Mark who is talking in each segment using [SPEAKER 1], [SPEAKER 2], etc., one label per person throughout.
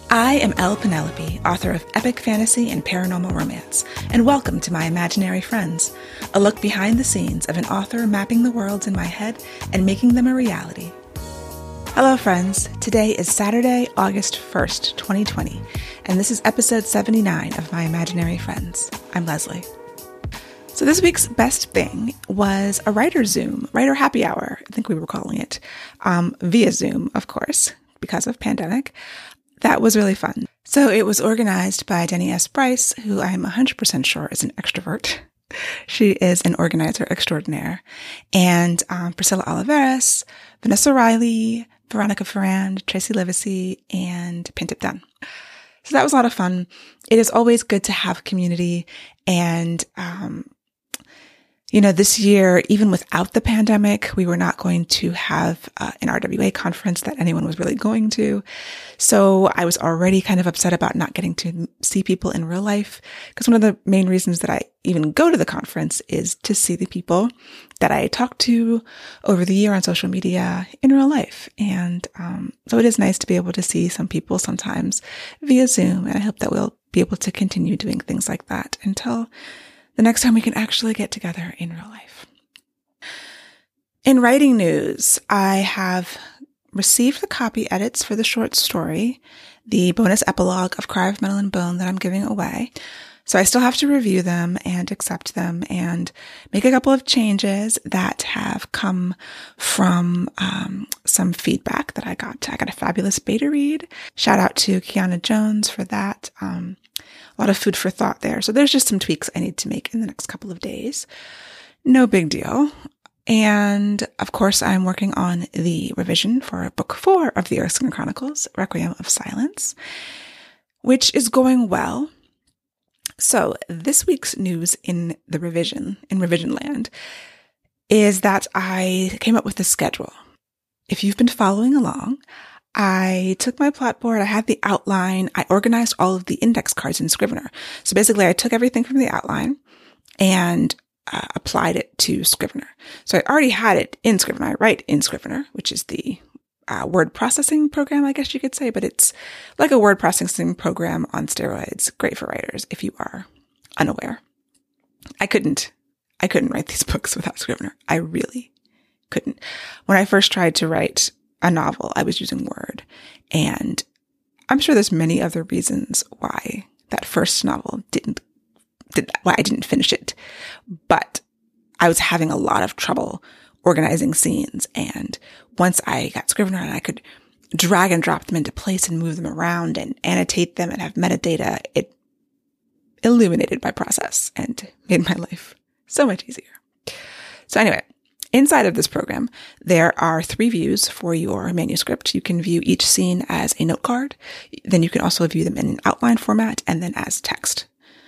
[SPEAKER 1] I am Elle Penelope, author of epic fantasy and paranormal romance, and welcome to My Imaginary Friends, a look behind the scenes of an author mapping the worlds in my head and making them a reality. Hello friends, today is Saturday, August 1st, 2020, and this is episode 79 of My Imaginary Friends. I'm Leslie. So this week's best thing was a writer Zoom, writer happy hour, I think we were calling it, via Zoom, of course, because of pandemic. That was really fun. So it was organized by Denny S. Bryce, who I'm 100% sure is an extrovert. She is an organizer extraordinaire. And Priscilla Oliveras, Vanessa Riley, Veronica Ferrand, Tracy Livesey, and Pintip Dunn. So that was a lot of fun. It is always good to have community. And, this year, even without the pandemic, we were not going to have an RWA conference that anyone was really going to. So I was already kind of upset about not getting to see people in real life, because one of the main reasons that I even go to the conference is to see the people that I talked to over the year on social media in real life. And so it is nice to be able to see some people sometimes via Zoom. And I hope that we'll be able to continue doing things like that until the next time we can actually get together in real life. In writing news, I have received the copy edits for the short story, the bonus epilogue of Cry of Metal and Bone that I'm giving away. So I still have to review them and accept them and make a couple of changes that have come from some feedback that I got. I got a fabulous beta read. Shout out to Kiana Jones for that. A lot of food for thought there. So there's just some tweaks I need to make in the next couple of days. No big deal. And of course, I'm working on the revision for book 4 of the Erskine Chronicles, Requiem of Silence, which is going well. So this week's news in revision land, is that I came up with a schedule. If you've been following along, I took my plot board, I had the outline, I organized all of the index cards in Scrivener. So basically I took everything from the outline and applied it to Scrivener. So I already had it in Scrivener. I write in Scrivener, which is the word processing program, I guess you could say, but it's like a word processing program on steroids. Great for writers if you are unaware. I couldn't write these books without Scrivener. I really couldn't. When I first tried to write a novel, I was using Word, and I'm sure there's many other reasons why that first novel why I didn't finish it, but I was having a lot of trouble organizing scenes. And once I got Scrivener and I could drag and drop them into place and move them around and annotate them and have metadata, it illuminated my process and made my life so much easier. So anyway, inside of this program, there are 3 views for your manuscript. You can view each scene as a note card. Then you can also view them in an outline format and then as text.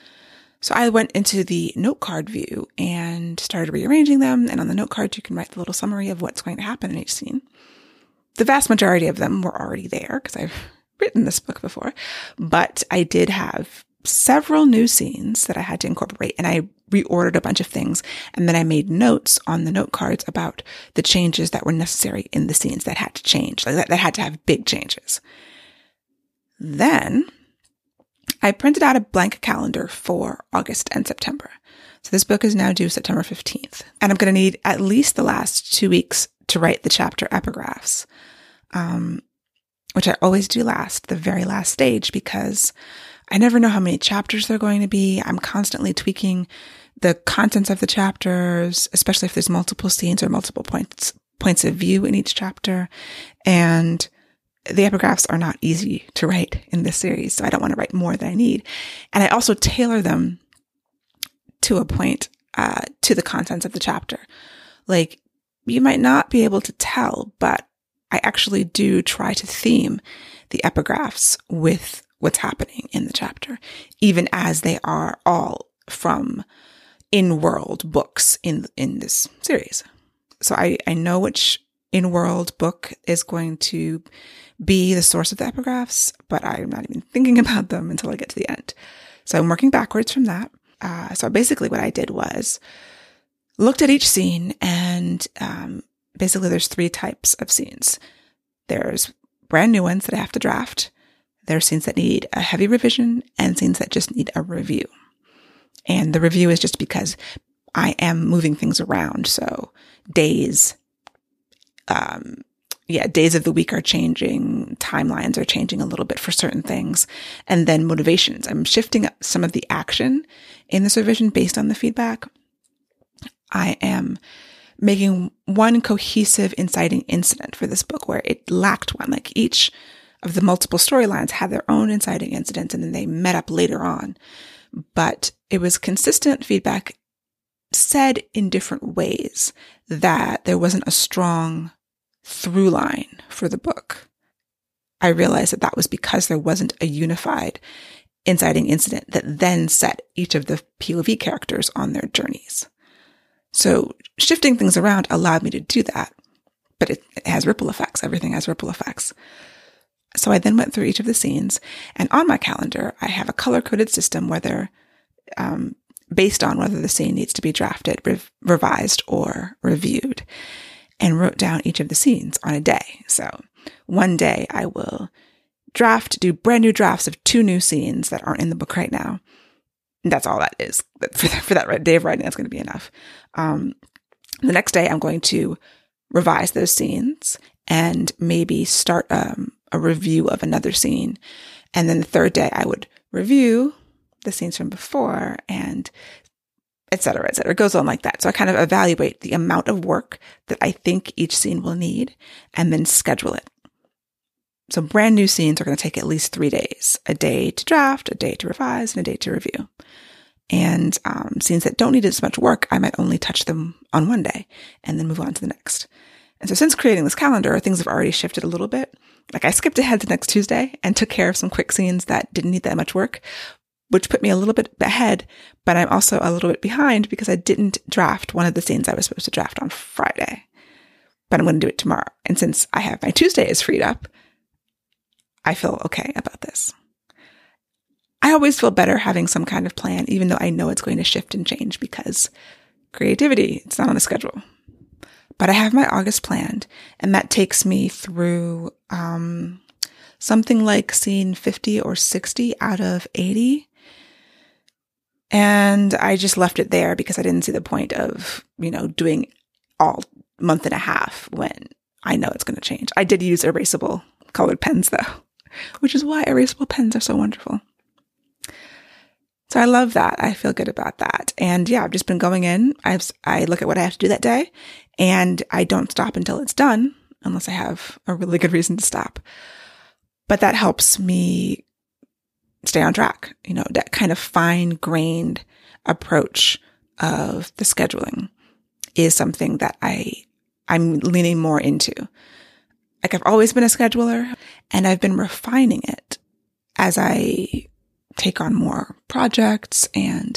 [SPEAKER 1] So I went into the note card view and started rearranging them. And on the note card, you can write the little summary of what's going to happen in each scene. The vast majority of them were already there because I've written this book before, but I did have several new scenes that I had to incorporate, and I reordered a bunch of things, and then I made notes on the note cards about the changes that were necessary in the scenes that had to change, like that had to have big changes. Then I printed out a blank calendar for August and September. So this book is now due September 15th, and I'm going to need at least the last 2 weeks to write the chapter epigraphs, which I always do last, the very last stage, because I never know how many chapters there are going to be. I'm constantly tweaking the contents of the chapters, especially if there's multiple scenes or multiple points of view in each chapter. And the epigraphs are not easy to write in this series, so I don't want to write more than I need. And I also tailor them to a point, to the contents of the chapter. Like, you might not be able to tell, but I actually do try to theme the epigraphs with what's happening in the chapter, even as they are all from in-world books in this series. So I know which in-world book is going to be the source of the epigraphs, but I'm not even thinking about them until I get to the end. So I'm working backwards from that. So basically what I did was looked at each scene, and basically there's 3 types of scenes. There's brand new ones that I have to draft. There are scenes that need a heavy revision and scenes that just need a review. And the review is just because I am moving things around. So days of the week are changing, timelines are changing a little bit for certain things, and then motivations. I'm shifting up some of the action in this revision based on the feedback. I am making one cohesive inciting incident for this book where it lacked one. Like each of the multiple storylines had their own inciting incidents and then they met up later on. But it was consistent feedback said in different ways that there wasn't a strong through line for the book. I realized that was because there wasn't a unified inciting incident that then set each of the POV characters on their journeys. So shifting things around allowed me to do that, but it has ripple effects. Everything has ripple effects. So I then went through each of the scenes, and on my calendar, I have a color-coded system based on whether the scene needs to be drafted, revised, or reviewed, and wrote down each of the scenes on a day. So one day I will do brand new drafts of 2 new scenes that aren't in the book right now. And that's all that is. For that day of writing, that's going to be enough. The next day I'm going to revise those scenes and maybe start a review of another scene. And then the third day I would review the scenes from before, and et cetera, et cetera. It goes on like that. So I kind of evaluate the amount of work that I think each scene will need and then schedule it. So brand new scenes are going to take at least 3 days, a day to draft, a day to revise, and a day to review. And scenes that don't need as much work, I might only touch them on one day and then move on to the next. And so since creating this calendar, things have already shifted a little bit. Like I skipped ahead to next Tuesday and took care of some quick scenes that didn't need that much work, which put me a little bit ahead, but I'm also a little bit behind because I didn't draft one of the scenes I was supposed to draft on Friday. But I'm going to do it tomorrow. And since I have my Tuesday is freed up, I feel okay about this. I always feel better having some kind of plan, even though I know it's going to shift and change because creativity, it's not on a schedule. But I have my August planned, and that takes me through something like scene 50 or 60 out of 80. And I just left it there because I didn't see the point of, doing all month and a half when I know it's going to change. I did use erasable colored pens though, which is why erasable pens are so wonderful. So I love that. I feel good about that. And yeah, I've just been going in. I look at what I have to do that day, and I don't stop until it's done unless I have a really good reason to stop. But that helps me stay on track. That kind of fine-grained approach of the scheduling is something that I'm leaning more into. Like I've always been a scheduler, and I've been refining it as I take on more projects and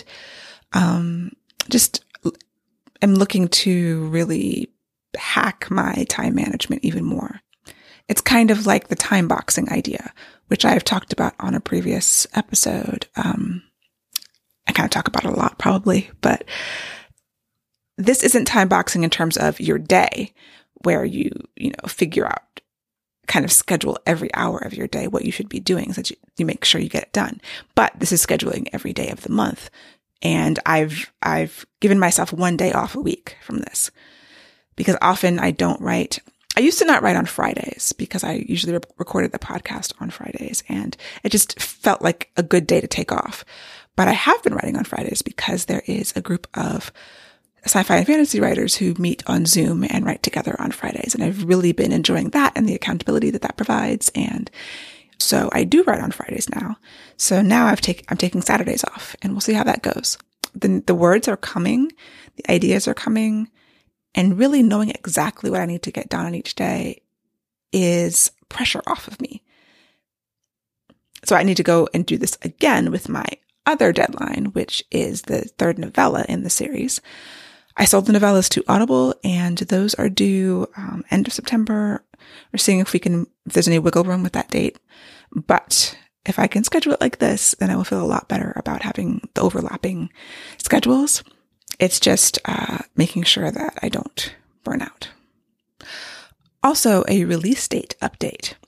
[SPEAKER 1] just am looking to really hack my time management even more. It's kind of like the time boxing idea, which I've talked about on a previous episode. I kind of talk about it a lot probably, but this isn't time boxing in terms of your day where you figure out, kind of schedule every hour of your day what you should be doing so that you make sure you get it done. But this is scheduling every day of the month. And I've given myself one day off a week from this because often I don't write. I used to not write on Fridays because I usually recorded the podcast on Fridays, and it just felt like a good day to take off. But I have been writing on Fridays because there is a group of sci-fi and fantasy writers who meet on Zoom and write together on Fridays. And I've really been enjoying that and the accountability that provides. And so I do write on Fridays now. So now I'm taking Saturdays off, and we'll see how that goes. The words are coming, the ideas are coming, and really knowing exactly what I need to get done on each day is pressure off of me. So I need to go and do this again with my other deadline, which is the 3rd novella in the series. I sold the novellas to Audible, and those are due end of September. We're seeing if there's any wiggle room with that date. But if I can schedule it like this, then I will feel a lot better about having the overlapping schedules. It's just making sure that I don't burn out. Also, a release date update.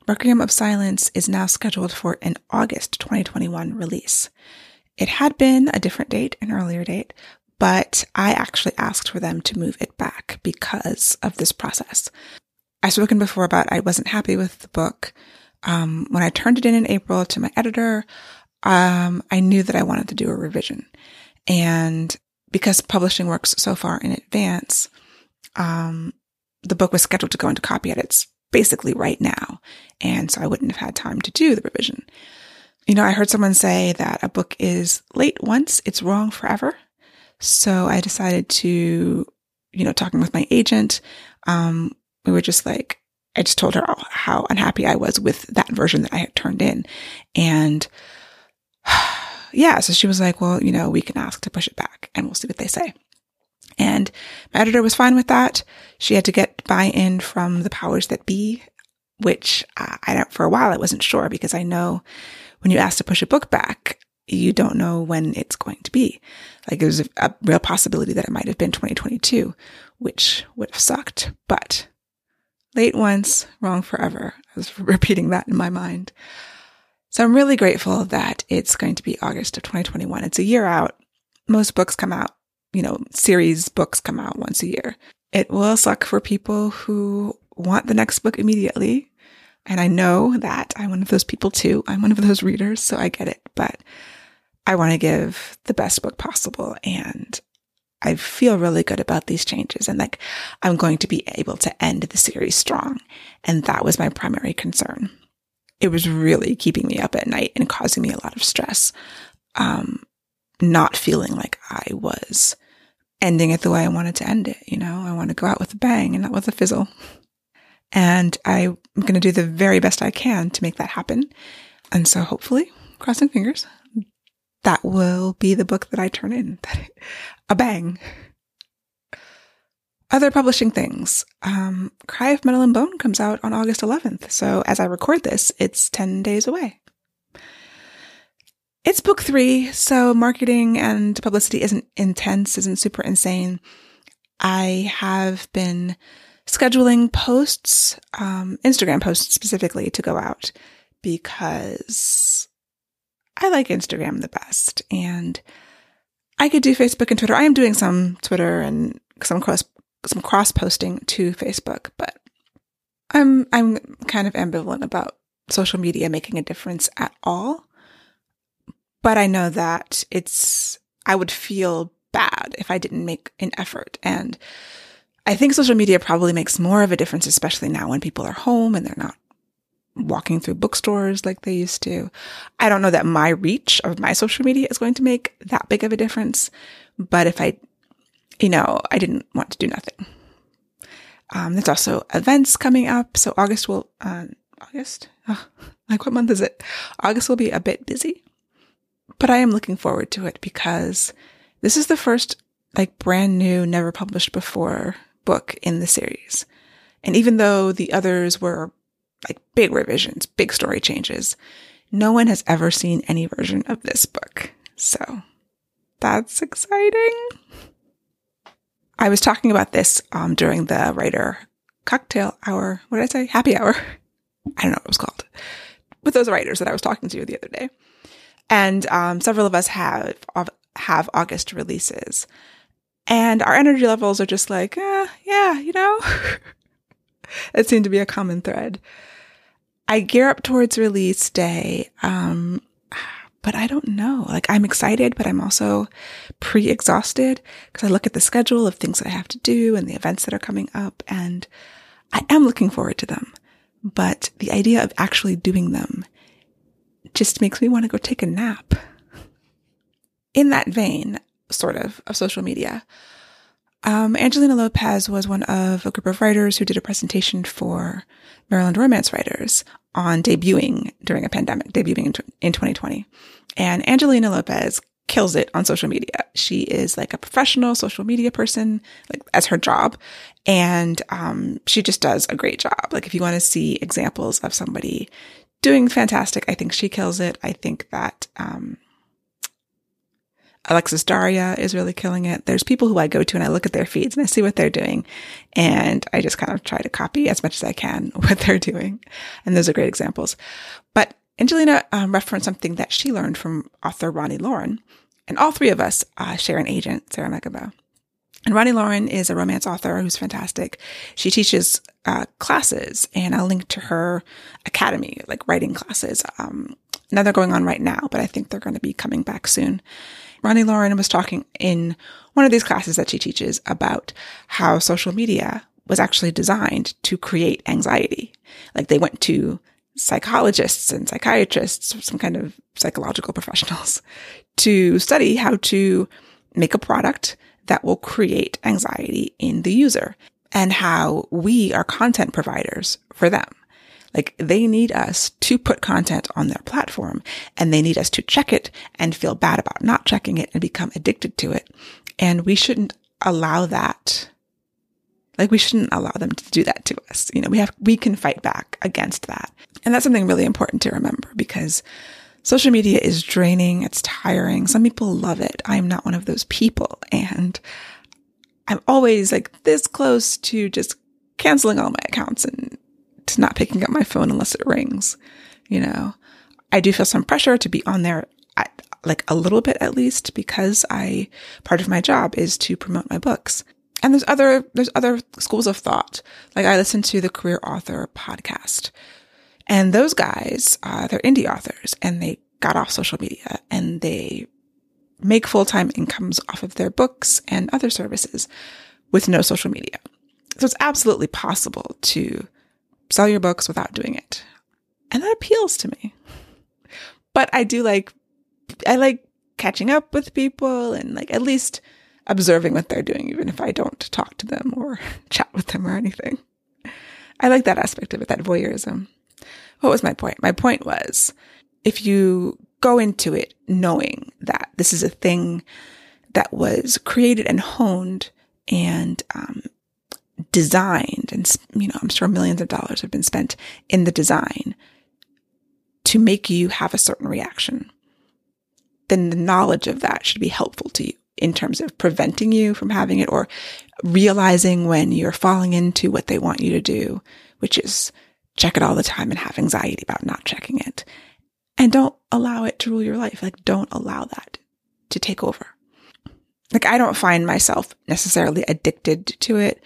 [SPEAKER 1] Requiem of Silence is now scheduled for an August 2021 release. It had been a different date, an earlier date, but I actually asked for them to move it back because of this process. I've spoken before about I wasn't happy with the book. When I turned it in April to my editor, I knew that I wanted to do a revision. And because publishing works so far in advance, the book was scheduled to go into copy edits basically right now. And so I wouldn't have had time to do the revision. I heard someone say that a book is late once, it's wrong forever. So I decided to, talking with my agent, we were just like, I just told her how unhappy I was with that version that I had turned in. And yeah, so she was like, well, we can ask to push it back and we'll see what they say. And my editor was fine with that. She had to get buy-in from the powers that be, which for a while I wasn't sure, because I know when you ask to push a book back, you don't know when it's going to be. Like, there's a real possibility that it might have been 2022, which would have sucked. But late once, wrong forever. I was repeating that in my mind. So I'm really grateful that it's going to be August of 2021. It's a year out. Most books come out, series books come out once a year. It will suck for people who want the next book immediately. And I know that I'm one of those people too. I'm one of those readers, so I get it. But I want to give the best book possible. And I feel really good about these changes, and like I'm going to be able to end the series strong. And that was my primary concern. It was really keeping me up at night and causing me a lot of stress. Not feeling like I was ending it the way I wanted to end it. I want to go out with a bang and not with a fizzle. And I'm going to do the very best I can to make that happen. And so hopefully, crossing fingers, that will be the book that I turn in. A bang. Other publishing things. Cry of Metal and Bone comes out on August 11th. So as I record this, it's 10 days away. It's book 3, so marketing and publicity isn't intense, isn't super insane. I have been scheduling posts, Instagram posts specifically, to go out because I like Instagram the best. And I could do Facebook and Twitter. I am doing some Twitter and some cross posting to Facebook, but I'm kind of ambivalent about social media making a difference at all. But I know that I would feel bad if I didn't make an effort. And I think social media probably makes more of a difference, especially now when people are home and they're not walking through bookstores like they used to. I don't know that my reach of my social media is going to make that big of a difference. But if I didn't want to do nothing. There's also events coming up. So August? Like what month is it? August will be a bit busy. But I am looking forward to it because this is the first brand new, never published before book in the series. And even though the others were big revisions, big story changes, no one has ever seen any version of this book. So that's exciting. I was talking about this during the writer cocktail hour. What did I say? Happy hour. I don't know what it was called. With those writers that I was talking to the other day. And several of us have August releases. And our energy levels are just yeah. It seemed to be a common thread. I gear up towards release day, but I don't know. I'm excited, but I'm also pre-exhausted because I look at the schedule of things that I have to do and the events that are coming up, and I am looking forward to them. But the idea of actually doing them just makes me want to go take a nap. In that vein, sort of social media, Angelina Lopez was one of a group of writers who did a presentation for Maryland Romance Writers on debuting during a pandemic, debuting in 2020. And Angelina Lopez kills it on social media. She is a professional social media person, as her job. And she just does a great job. If you want to see examples of somebody doing fantastic, I think she kills it. I think that Alexis Daria is really killing it. There's people who I go to and I look at their feeds and I see what they're doing. And I just kind of try to copy as much as I can what they're doing. And those are great examples. But Angelina referenced something that she learned from author Ronnie Lauren. And all three of us share an agent, Sarah Megabo. And Ronnie Lauren is a romance author who's fantastic. She teaches classes, and I'll link to her academy, like writing classes. Now they're going on right now, but I think they're going to be coming back soon. Ronnie Lauren was talking in one of these classes that she teaches about how social media was actually designed to create anxiety. Like they went to psychologists and psychiatrists, some kind of psychological professionals, to study how to make a product that will create anxiety in the user, and how we are content providers for them. Like they need us to put content on their platform, and they need us to check it and feel bad about not checking it and become addicted to it. And we shouldn't allow that. Like we shouldn't allow them to do that to us. You know, we can fight back against that. And that's something really important to remember, because social media is draining. It's tiring. Some people love it. I'm not one of those people. And I'm always like this close to just canceling all my accounts and to not picking up my phone unless it rings. You know, I do feel some pressure to be on there like a little bit at least, because part of my job is to promote my books. And there's other schools of thought. Like I listen to the Career Author podcast, and those guys, they're indie authors, and they got off social media and they make full-time incomes off of their books and other services with no social media. So it's absolutely possible to sell your books without doing it. And that appeals to me. But I like catching up with people and like at least observing what they're doing, even if I don't talk to them or chat with them or anything. I like that aspect of it, that voyeurism. What was my point? My point was, if you go into it knowing that this is a thing that was created and honed and designed, and you know, I'm sure millions of dollars have been spent in the design to make you have a certain reaction, then the knowledge of that should be helpful to you in terms of preventing you from having it, or realizing when you're falling into what they want you to do, which is check it all the time and have anxiety about not checking it. And don't allow it to rule your life. Like, don't allow that to take over. Like, I don't find myself necessarily addicted to it.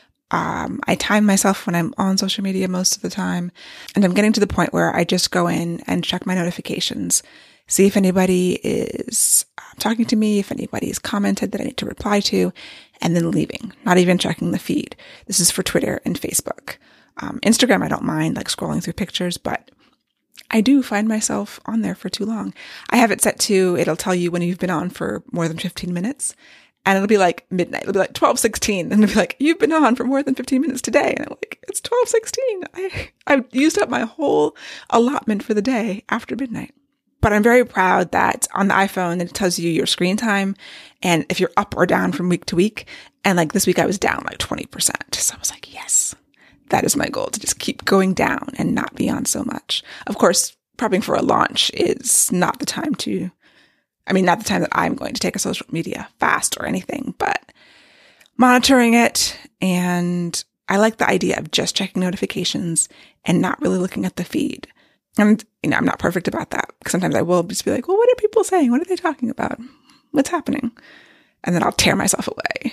[SPEAKER 1] I time myself when I'm on social media most of the time. And I'm getting to the point where I just go in and check my notifications, see if anybody is talking to me, if anybody's commented that I need to reply to, and then leaving, not even checking the feed. This is for Twitter and Facebook. Instagram, I don't mind like scrolling through pictures, but I do find myself on there for too long. I have it set to, it'll tell you when you've been on for more than 15 minutes. And it'll be like midnight. It'll be like 12:16. And it'll be like, you've been on for more than 15 minutes today. And I'm like, it's 12:16. I used up my whole allotment for the day after midnight. But I'm very proud that on the iPhone, it tells you your screen time and if you're up or down from week to week. And like this week I was down like 20%. So I was like, yes, that is my goal, to just keep going down and not be on so much. Of course, prepping for a launch is not the time not the time that I'm going to take a social media fast or anything, but monitoring it. And I like the idea of just checking notifications and not really looking at the feed. And, you know, I'm not perfect about that, because sometimes I will just be like, well, what are people saying? What are they talking about? What's happening? And then I'll tear myself away.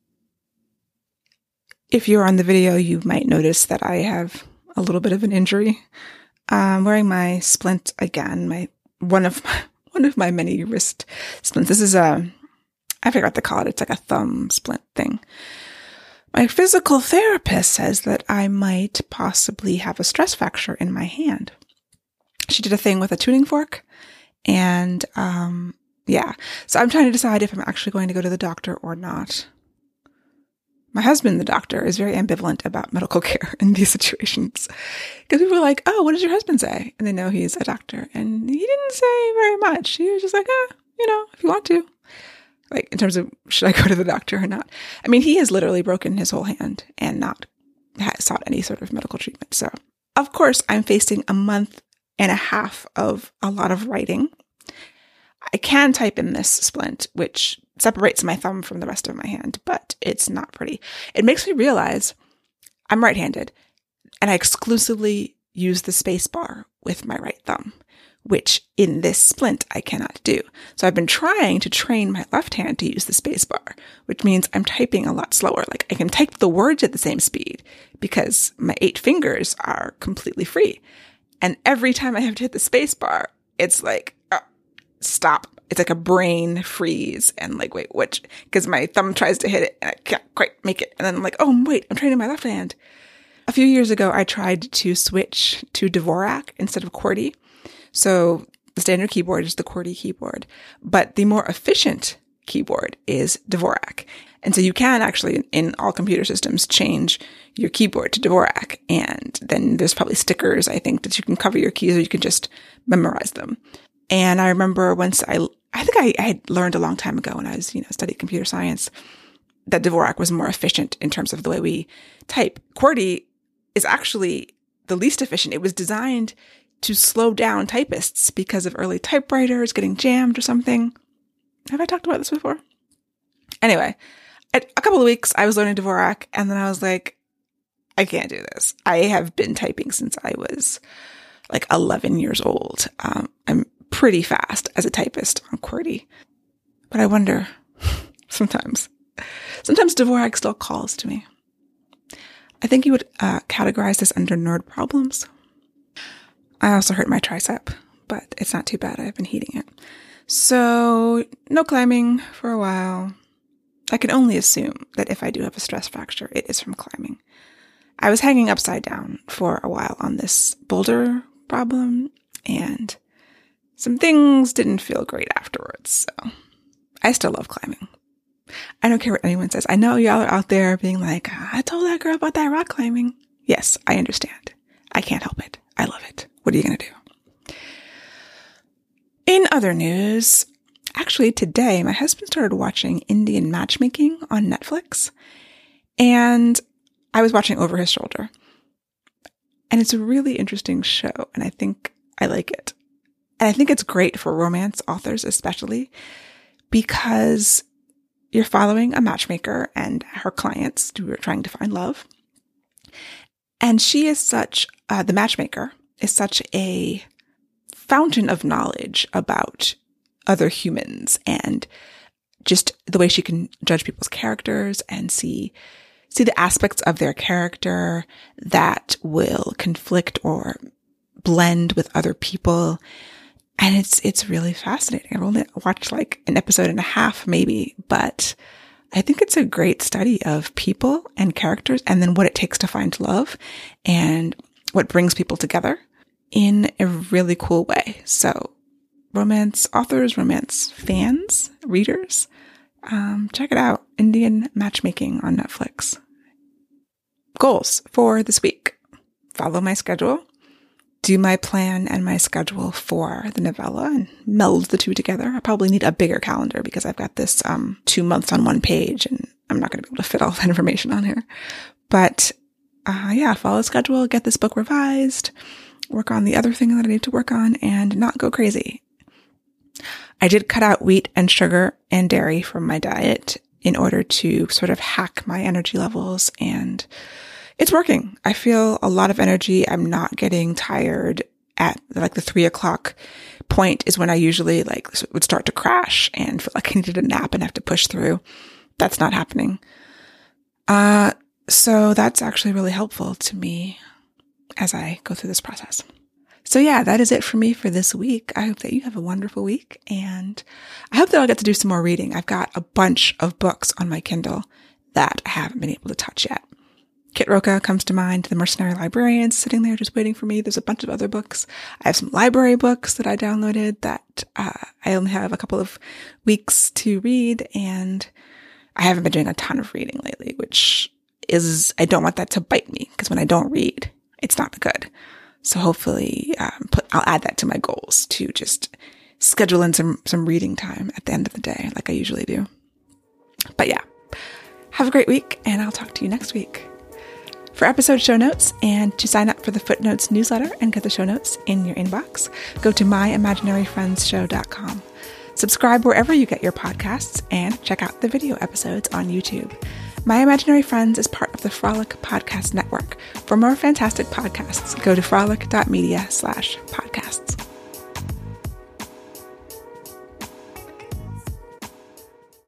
[SPEAKER 1] If you're on the video, you might notice that I have a little bit of an injury. I'm wearing my splint again, one of my many wrist splints. This is I forgot what to call it. It's like a thumb splint thing. My physical therapist says that I might possibly have a stress fracture in my hand. She did a thing with a tuning fork, and yeah. So I'm trying to decide if I'm actually going to go to the doctor or not. My husband, the doctor, is very ambivalent about medical care in these situations, because people are like, oh, what does your husband say? And they know he's a doctor, and he didn't say very much. He was just like, if you want to, like in terms of should I go to the doctor or not? I mean, he has literally broken his whole hand and not sought any sort of medical treatment. So of course I'm facing a month and a half of a lot of writing. I can type in this splint, which separates my thumb from the rest of my hand, but it's not pretty. It makes me realize I'm right-handed, and I exclusively use the space bar with my right thumb, which in this splint I cannot do. So I've been trying to train my left hand to use the space bar, which means I'm typing a lot slower. Like I can type the words at the same speed because my 8 fingers are completely free. And every time I have to hit the space bar, it's like, stop. It's like a brain freeze and like, wait, which, because my thumb tries to hit it and I can't quite make it. And then I'm like, oh, wait, I'm training my left hand. A few years ago, I tried to switch to Dvorak instead of QWERTY. So the standard keyboard is the QWERTY keyboard, but the more efficient keyboard is Dvorak. And so you can actually, in all computer systems, change your keyboard to Dvorak. And then there's probably stickers, I think, that you can cover your keys or you can just memorize them. And I remember once I think I had learned a long time ago when I was, studied computer science, that Dvorak was more efficient in terms of the way we type. QWERTY is actually the least efficient. It was designed to slow down typists because of early typewriters getting jammed or something. Have I talked about this before? Anyway, a couple of weeks I was learning Dvorak, and then I was like, I can't do this. I have been typing since I was like 11 years old. I'm pretty fast as a typist on QWERTY. But I wonder, sometimes Dvorak still calls to me. I think you would categorize this under nerd problems. I also hurt my tricep, but it's not too bad. I've been heating it. So no climbing for a while. I can only assume that if I do have a stress fracture, it is from climbing. I was hanging upside down for a while on this boulder problem, and some things didn't feel great afterwards. So I still love climbing. I don't care what anyone says. I know y'all are out there being like, I told that girl about that rock climbing. Yes, I understand. I can't help it. I love it. What are you going to do? In other news, actually today, my husband started watching Indian Matchmaking on Netflix, and I was watching over his shoulder. And it's a really interesting show, and I think I like it. And I think it's great for romance authors, especially because you're following a matchmaker and her clients who are trying to find love. And she is the matchmaker is such a fountain of knowledge about other humans and just the way she can judge people's characters and see the aspects of their character that will conflict or blend with other people. And it's really fascinating. I've only watched like an episode and a half maybe, but I think it's a great study of people and characters and then what it takes to find love and what brings people together in a really cool way. So romance authors, romance fans, readers, check it out. Indian Matchmaking on Netflix. Goals for this week. Follow my schedule. Do my plan and my schedule for the novella and meld the two together. I probably need a bigger calendar because I've got this 2 months on one page and I'm not going to be able to fit all that information on here. But follow the schedule, get this book revised, work on the other thing that I need to work on, and not go crazy. I did cut out wheat and sugar and dairy from my diet in order to sort of hack my energy levels, and it's working. I feel a lot of energy. I'm not getting tired at like the 3 o'clock point is when I usually would start to crash and feel like I needed a nap and have to push through. That's not happening. So that's actually really helpful to me as I go through this process. So yeah, that is it for me for this week. I hope that you have a wonderful week, and I hope that I'll get to do some more reading. I've got a bunch of books on my Kindle that I haven't been able to touch yet. Kit Roca comes to mind, The Mercenary Librarians, sitting there just waiting for me. There's a bunch of other books. I have some library books that I downloaded that I only have a couple of weeks to read, and I haven't been doing a ton of reading lately, which is, I don't want that to bite me, because when I don't read, it's not good. So hopefully I'll add that to my goals to just schedule in some reading time at the end of the day, like I usually do. But yeah, have a great week, and I'll talk to you next week. For episode show notes and to sign up for the Footnotes newsletter and get the show notes in your inbox, go to myimaginaryfriendshow.com. Subscribe wherever you get your podcasts and check out the video episodes on YouTube. My Imaginary Friends is part of the Frolic Podcast Network. For more fantastic podcasts, go to frolic.media/podcasts.